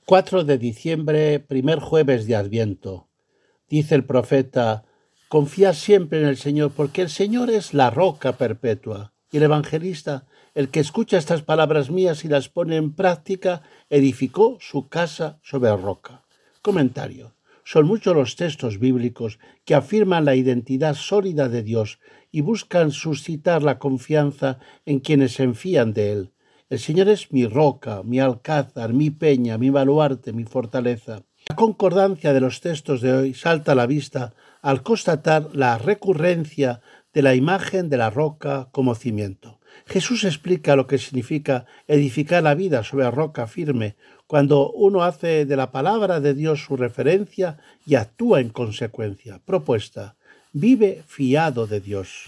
4 de diciembre, primer jueves de Adviento. Dice el profeta: confía siempre en el Señor, porque el Señor es la roca perpetua. Y el evangelista: el que escucha estas palabras mías y las pone en práctica, edificó su casa sobre roca. Comentario. Son muchos los textos bíblicos que afirman la identidad sólida de Dios y buscan suscitar la confianza en quienes se enfían de Él. El Señor es mi roca, mi alcázar, mi peña, mi baluarte, mi fortaleza. La concordancia de los textos de hoy salta a la vista al constatar la recurrencia de la imagen de la roca como cimiento. Jesús explica lo que significa edificar la vida sobre roca firme cuando uno hace de la palabra de Dios su referencia y actúa en consecuencia. Propuesta: vive fiado de Dios.